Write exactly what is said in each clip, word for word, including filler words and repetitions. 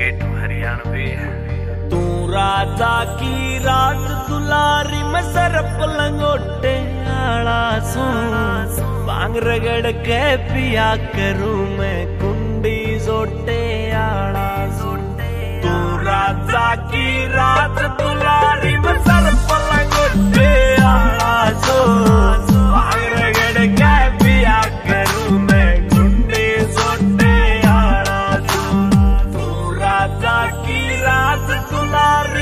Straight Haryanvi. तू राजा की रात दुलारी में सरप लंगोटे आला सू बांग रगड़ के पिया करूं मैं कुंडी जोटे आला सू। तू राजा की रात दुलारी में सरप लंगोटे आला सू बांग रगड़ के पिया करूं मैं कुंडी जोटे आला सू। तू राजा की रात दुलारी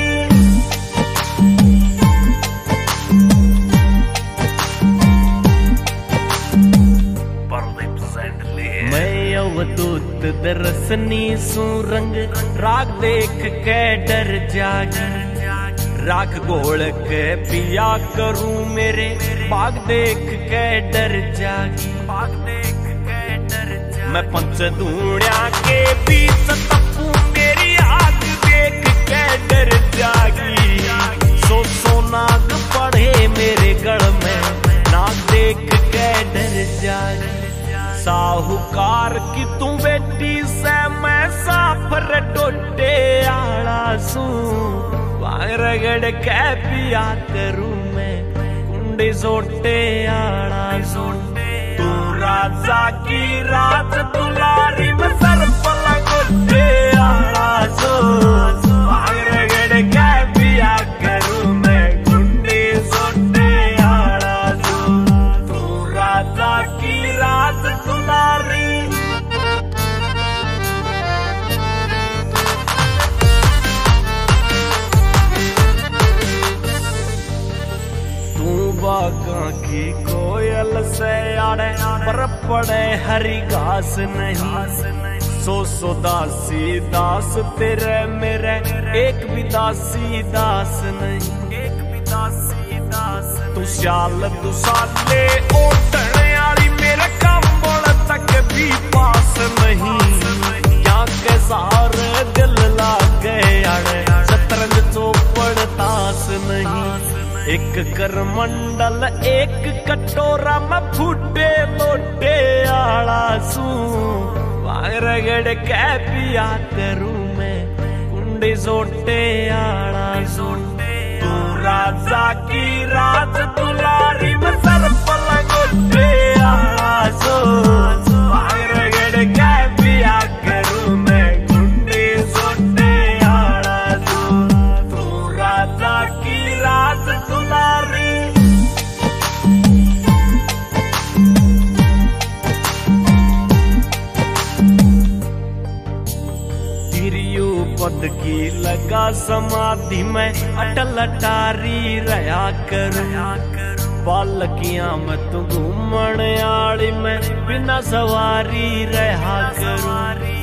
मैं अवधूत दरसनी सू रंग राग देख के डर जागी। राख घोल के पिया करूं मेरे बाग देख के डर जागी। बाग देख के डर जागी मैं पंच धूणिया के बीच तपू मेरी आग देख के डर जागी। सो सो नाग पड़े मेरे गढ़ में नाग देख के डर जागी। साहूकार की तू बेटी से मैं साफर टोटे आला सू बांग रगड़ के पिया करूं मैं कुंडी जोटे आला सू। तू राजा की रात दुलारी में सरप लंगोटे आला सू बांग रगड़ के पिया करूं मैं कुंडी जोटे आला सू। तू राजा की रात दुलारी तू बागा की कोयल से आड़े पर पड़े हरी घास नहीं। सो सो दासी दास तेरे मेरे एक भी दासी दास नहीं। एक भी दासी दास तू शाल तू साले ओटने आली मेरे कंबल तक भी पास नहीं। क्या के सारे दिल लाग गए आड़े शतरंज चौपड़ तास नहीं। एक कर मंडल एक कटोरा में फूटे लोटे आला सू बांग रगड़ के पिया करूं मैं कुंडी जोटे आला सू। तू राजा की रात दुलारी में सरप लंगोटे आला सू बांग रगड़ के पिया करूं मैं कुंडी जोटे आला सू। तू राजा की रात दुलारी तिरियू पद की लगा समाधि में अटल अटारी रहा करूं। पालकियां में तू घूमण आड़ी में बिना सवारी रहा करूं।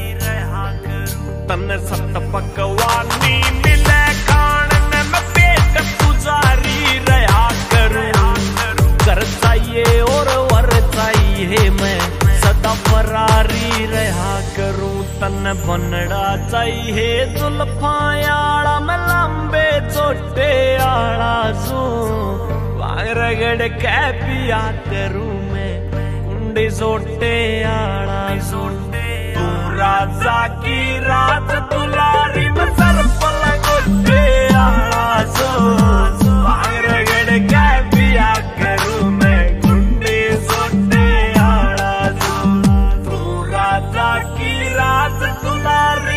तन्ने सत पकवानी मिले खाने में पेट पुजारी रहा करूं। घर चाहिए और वर चाहिए मैं सदा फरारी रहा करूं। तन बनड़ा चाहिए जुल्फायाड़ा में लंबे छोटे आड़ा सू बांग रगड़ के पिया करूं मैं कुंडी जोटे आड़ा सू। तू राजा की रात दुलारी में सरप लंगोटे आड़ा सू बांग रगड़ के पिया करूं मैं कुंडी जोटे आड़ा सू। तू राजा की रात दुलारी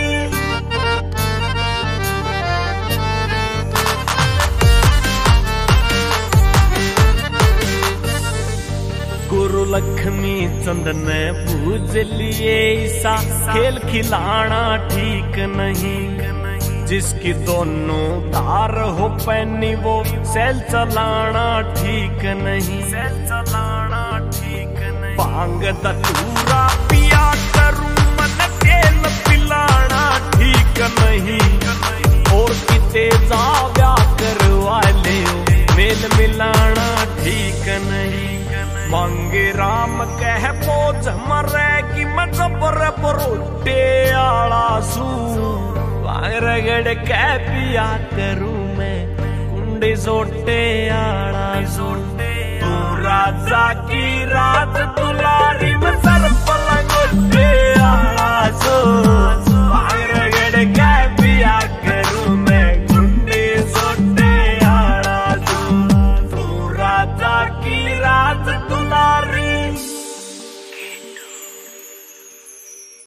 गुरु लक्ष्मी चंद ने पूज लिए ईसा खेल खिलाना ठीक नहीं। जिसकी दोनों तार हो पैनी वो सेल चलाना ठीक नहीं। सेल चलाना ठीक नहीं। भांग दतूरा पिया करूं मन तेल पिलाना ठीक नहीं। और किते जाव्या करवा ले मेल मिलाना ठीक नहीं। मांगे राम कह बोझ मरे कि मैं जबर बरोटे आला सू बांग रगड़ के पिया करूं मैं कुंडी जोटे आला सू। तू राजा की रात दुलारी में सर